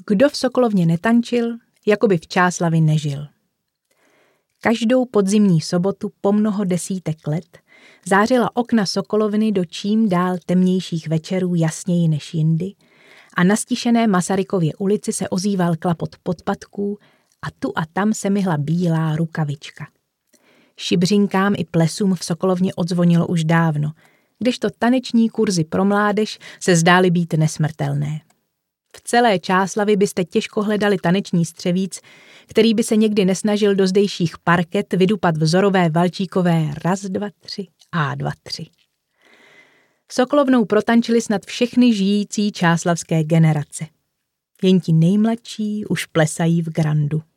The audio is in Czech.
Kdo v Sokolovně netančil, jako by v Čáslavi nežil. Každou podzimní sobotu po mnoho desítek let zářila okna Sokolovny do čím dál temnějších večerů jasněji než jindy a na stišené Masarykově ulici se ozýval klapot podpatků a tu a tam se myhla bílá rukavička. Šibřinkám i plesům v Sokolovně odzvonilo už dávno, kdežto taneční kurzy pro mládež se zdály být nesmrtelné. V celé Čáslavi byste těžko hledali taneční střevíc, který by se někdy nesnažil do zdejších parket vydupat vzorové valčíkové raz, dva, tři a dva, tři. Sokolovnou protančili snad všechny žijící čáslavské generace. Jen ti nejmladší už plesají v grandu.